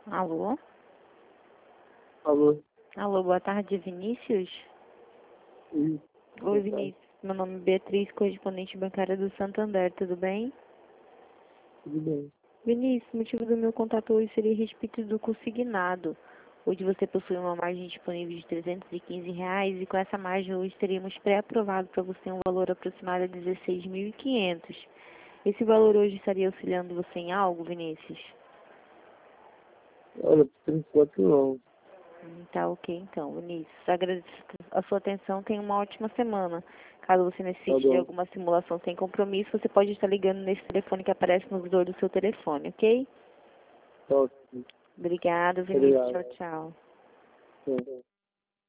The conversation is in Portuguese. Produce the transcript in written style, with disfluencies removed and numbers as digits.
Alô? Alô? Alô, boa tarde, Vinícius? Oi, Oi, Vinícius. Meu nome é Beatriz, correspondente bancária do Santander, tudo bem? tudo bem. Vinícius, o motivo do meu contato hoje seria a respeito do consignado. Hoje você possui uma margem disponível de R$ 315 e com essa margem hoje teríamos pré-aprovado para você um valor aproximado de 16.500. Esse valor hoje estaria auxiliando você em algo, Vinícius? Olha, por enquanto não. Tá ok então, Vinícius. Agradeço a sua atenção. Tenha uma ótima semana. Caso você Tá necessite de bom. alguma simulação sem compromisso, você pode estar ligando nesse telefone que aparece no visor do seu telefone, ok? Tá ótimo. Obrigada, Vinícius. Obrigado. Tchau, tchau. Sim.